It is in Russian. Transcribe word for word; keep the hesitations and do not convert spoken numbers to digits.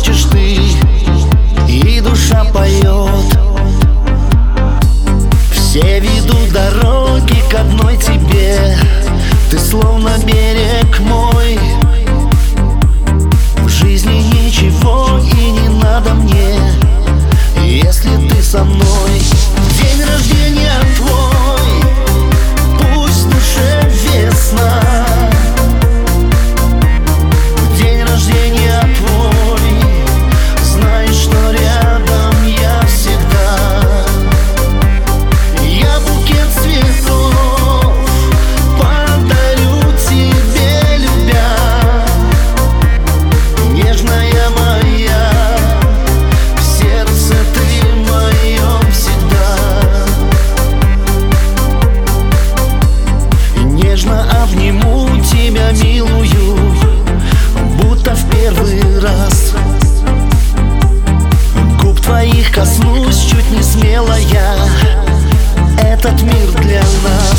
хочешь ты, и душа поет. Все ведут дороги к одной тебе, ты словно берег мой. В жизни ничего и не надо мне, если ты со мной. День рождения твой, пусть в душе весна. День рождения твой, знаешь, что рядом я всегда. Я букет цветов подарю тебе, любя, нежная моя, в сердце ты моем всегда. Нежно обниму тебя, милую, будто в первый раз. Губ твоих коснусь чуть не смело я, этот мир для нас.